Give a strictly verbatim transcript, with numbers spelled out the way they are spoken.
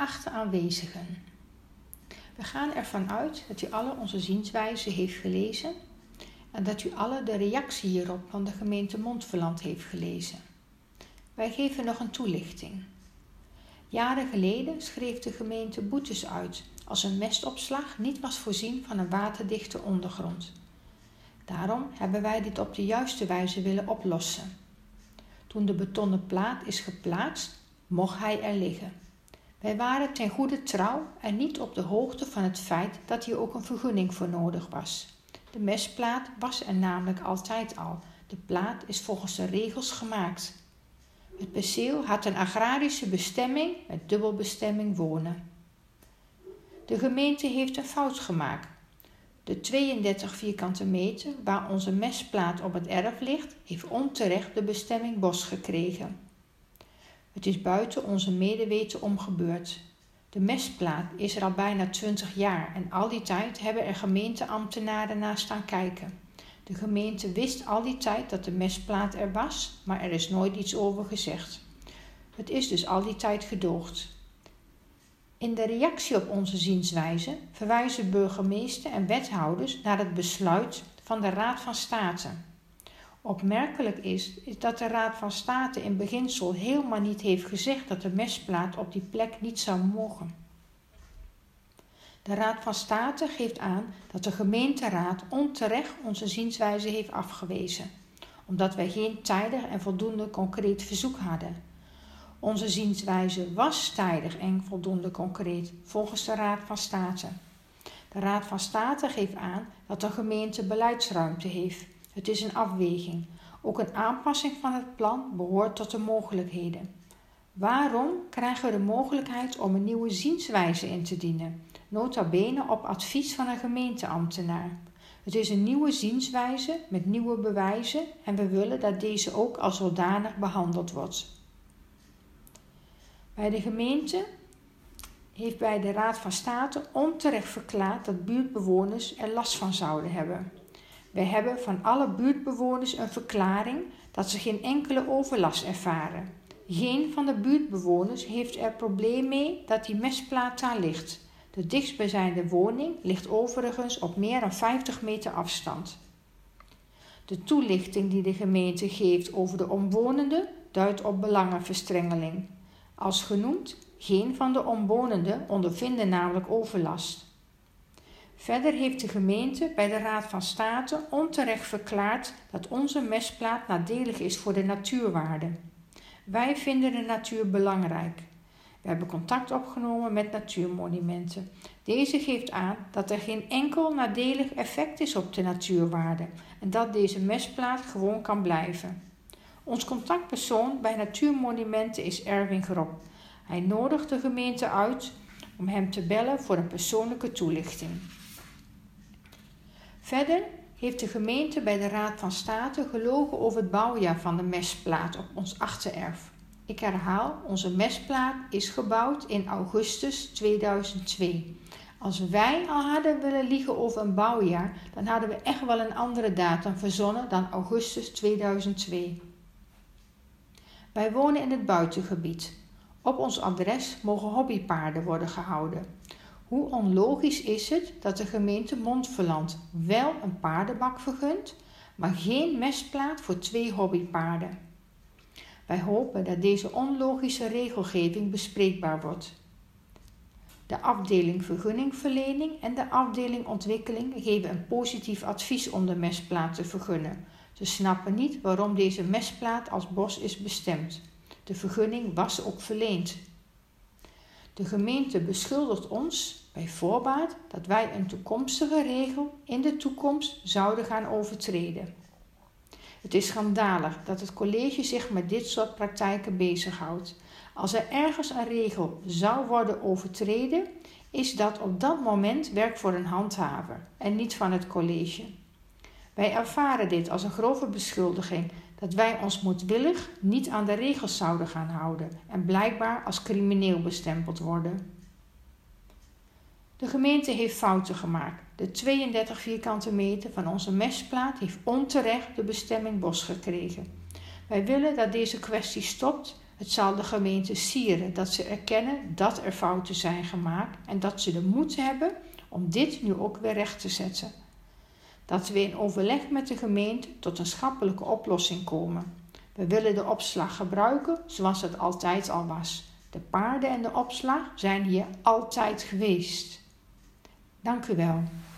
Geachte aanwezigen, we gaan ervan uit dat u alle onze zienswijze heeft gelezen en dat u alle de reactie hierop van de gemeente Montferland heeft gelezen. Wij geven nog een toelichting. Jaren geleden schreef de gemeente boetes uit als een mestopslag niet was voorzien van een waterdichte ondergrond. Daarom hebben wij dit op de juiste wijze willen oplossen. Toen de betonnen plaat is geplaatst, mocht hij er liggen. Wij waren ten goede trouw en niet op de hoogte van het feit dat hier ook een vergunning voor nodig was. De mestplaat was er namelijk altijd al. De plaat is volgens de regels gemaakt. Het perceel had een agrarische bestemming met dubbelbestemming wonen. De gemeente heeft een fout gemaakt. De tweeëndertig vierkante meter waar onze mestplaat op het erf ligt, heeft onterecht de bestemming bos gekregen. Het is buiten onze medeweten om gebeurd. De mestplaat is er al bijna twintig jaar en al die tijd hebben er gemeenteambtenaren naar staan kijken. De gemeente wist al die tijd dat de mestplaat er was, maar er is nooit iets over gezegd. Het is dus al die tijd gedoogd. In de reactie op onze zienswijze verwijzen burgemeester en wethouders naar het besluit van de Raad van State. Opmerkelijk is, is dat de Raad van State in beginsel helemaal niet heeft gezegd dat de mestplaat op die plek niet zou mogen. De Raad van State geeft aan dat de gemeenteraad onterecht onze zienswijze heeft afgewezen, omdat wij geen tijdig en voldoende concreet verzoek hadden. Onze zienswijze was tijdig en voldoende concreet, volgens de Raad van State. De Raad van State geeft aan dat de gemeente beleidsruimte heeft. Het is een afweging. Ook een aanpassing van het plan behoort tot de mogelijkheden. Waarom krijgen we de mogelijkheid om een nieuwe zienswijze in te dienen? Nota bene op advies van een gemeenteambtenaar. Het is een nieuwe zienswijze met nieuwe bewijzen en we willen dat deze ook als zodanig behandeld wordt. Bij de gemeente heeft bij de Raad van State onterecht verklaard dat buurtbewoners er last van zouden hebben. Wij hebben van alle buurtbewoners een verklaring dat ze geen enkele overlast ervaren. Geen van de buurtbewoners heeft er probleem mee dat die mestplaat daar ligt. De dichtstbijzijnde woning ligt overigens op meer dan vijftig meter afstand. De toelichting die de gemeente geeft over de omwonenden duidt op belangenverstrengeling. Als genoemd, geen van de omwonenden ondervinden namelijk overlast. Verder heeft de gemeente bij de Raad van State onterecht verklaard dat onze mestplaat nadelig is voor de natuurwaarde. Wij vinden de natuur belangrijk. We hebben contact opgenomen met Natuurmonumenten. Deze geeft aan dat er geen enkel nadelig effect is op de natuurwaarde en dat deze mestplaat gewoon kan blijven. Ons contactpersoon bij Natuurmonumenten is Erwin Grob. Hij nodigt de gemeente uit om hem te bellen voor een persoonlijke toelichting. Verder heeft de gemeente bij de Raad van State gelogen over het bouwjaar van de mestplaat op ons achtererf. Ik herhaal, onze mestplaat is gebouwd in augustus tweeduizend twee. Als wij al hadden willen liegen over een bouwjaar, dan hadden we echt wel een andere datum verzonnen dan augustus tweeduizend twee. Wij wonen in het buitengebied. Op ons adres mogen hobbypaarden worden gehouden. Hoe onlogisch is het dat de gemeente Montferland wel een paardenbak vergunt, maar geen mestplaat voor twee hobbypaarden? Wij hopen dat deze onlogische regelgeving bespreekbaar wordt. De afdeling vergunningverlening en de afdeling ontwikkeling geven een positief advies om de mestplaat te vergunnen. Ze snappen niet waarom deze mestplaat als bos is bestemd. De vergunning was ook verleend. De gemeente beschuldigt ons bij voorbaat dat wij een toekomstige regel in de toekomst zouden gaan overtreden. Het is schandalig dat het college zich met dit soort praktijken bezighoudt. Als er ergens een regel zou worden overtreden, is dat op dat moment werk voor een handhaver en niet van het college. Wij ervaren dit als een grove beschuldiging dat wij ons moedwillig niet aan de regels zouden gaan houden en blijkbaar als crimineel bestempeld worden. De gemeente heeft fouten gemaakt. De tweeëndertig vierkante meter van onze mestplaat heeft onterecht de bestemming bos gekregen. Wij willen dat deze kwestie stopt Het zal de gemeente sieren dat ze erkennen dat er fouten zijn gemaakt en dat ze de moed hebben om dit nu ook weer recht te zetten. Dat we in overleg met de gemeente tot een schappelijke oplossing komen. We willen de opslag gebruiken zoals het altijd al was. De paarden en de opslag zijn hier altijd geweest. Dank u wel.